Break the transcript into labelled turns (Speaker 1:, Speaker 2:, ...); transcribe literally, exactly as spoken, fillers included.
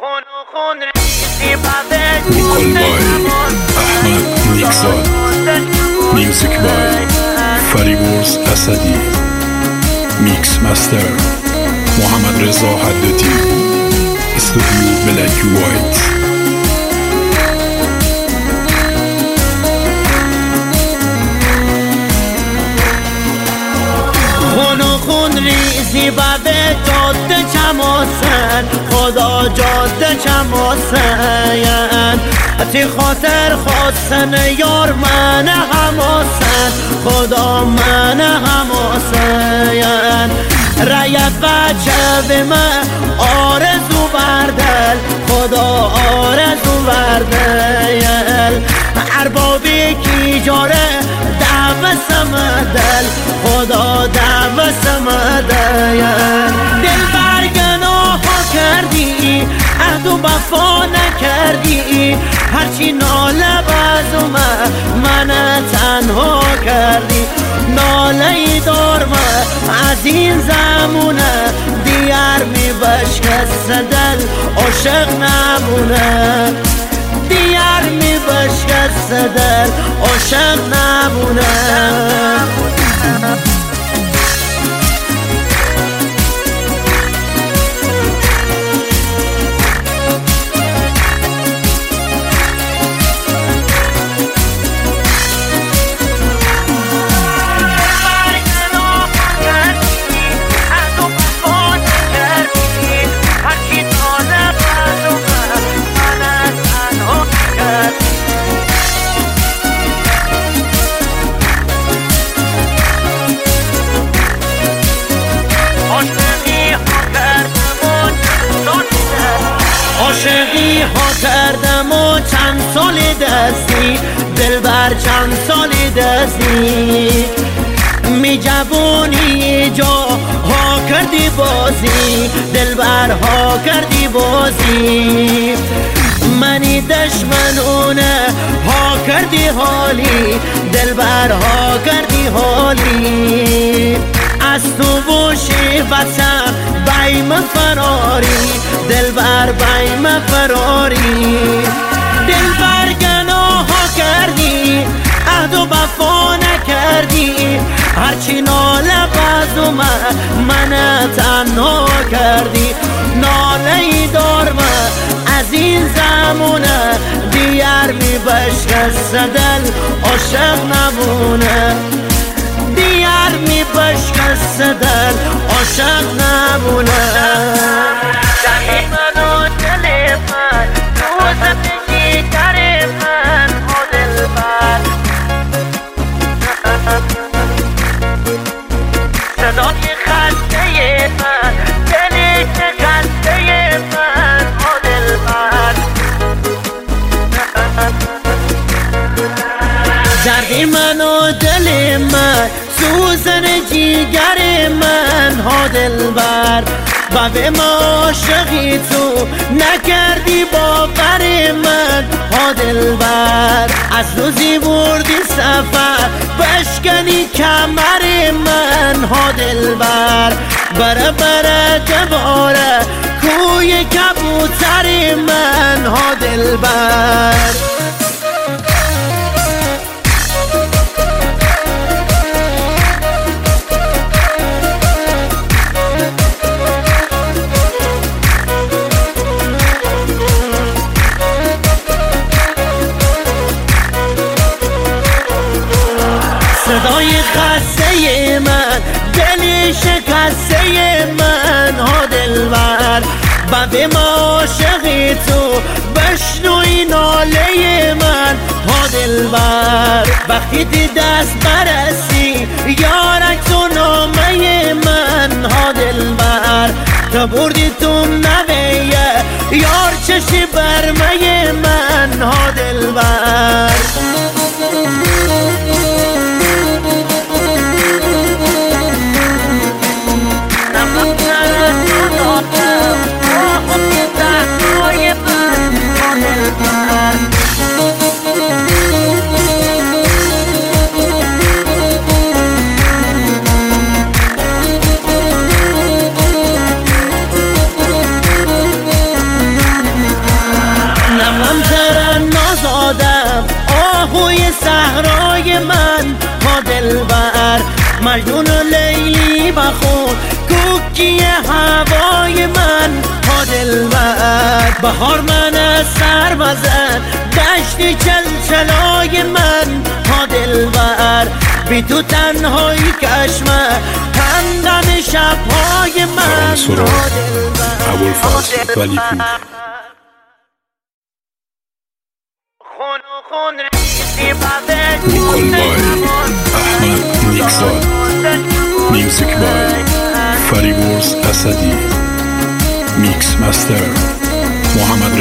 Speaker 1: وکل بای احمد نیکزاد، میوزیک بای فریبرز اسدی، میکس مستر محمد رضا حدتی، استودیو بلک وایت.
Speaker 2: خون و خون ریزی بده جاده چماسن، خدا جاده چماسن، تی خاطر خواستن یار من هماسن، خدا من هماسن. رایت بچه به من آرزو بردل، خدا آرزو بردل. اربابی کی جاره دعوه سمدل، خدا دعوه سمدل. دل بر گناه کردی عهد و وفا نکردی، هرچی ناله باز من من تنها کردی. ناله ای دار من از این زمونه، دیار می بشکست دل عاشق نمونه، دیار می بشکست دل عاشق نمونه. عاشقی ها کردم و چند سال دستی، دلبر چند سال دستی. می جوونی جا ها کردی بازی، دلبر ها کردی بازی. منی دشمنونه ها کردی حالی، دلبر ها کردی حالی. از تو و شیفتم بایم فراری، دلبر بایم فراری. دلبر گناه کردی عهد و وفا نکردی، هرچی ناله باز من من تنها کردی. ناله ای دار من از این زمونه، دیار می بشکست دل عاشق نمونه، دیار می بشکست دل عاشق نمونه. دل من و دل من روزم جیگر من و دلبر، صدای خنده من دل شکسته من و دلبر. دردی من و دل من سوزن جیگر من ها دلبر. و به ما عاشقی تو نکردی باور من ها دلبر. از روزی بردی سفر بشکنی کمر من ها دلبر. بره بره دوباره کوی کبوتر من ها دلبر. صدای خسته من دل شکسته من ها دلبر. و به ما عاشقی تو بشنوی ناله من ها دلبر. وقتی دی دست برسی یارک تو نامه من ها دلبر. تا بردی تو نویه یار چشی برمه من ها دلبر. توی صحرای من ها دلبر، مجنون و لیلی بخون کوکی هوای من ها دلبر. بهار من از سر بزن دشت چلچلای من ها دلبر، بی تو تنهایی کشمه تندم شبهای من ها دلبر.
Speaker 1: ابوالفضل ولیپور نیکول بای احمد نیکزاد، میوزیک بای فریبرز اسدی، میکس مستر محمد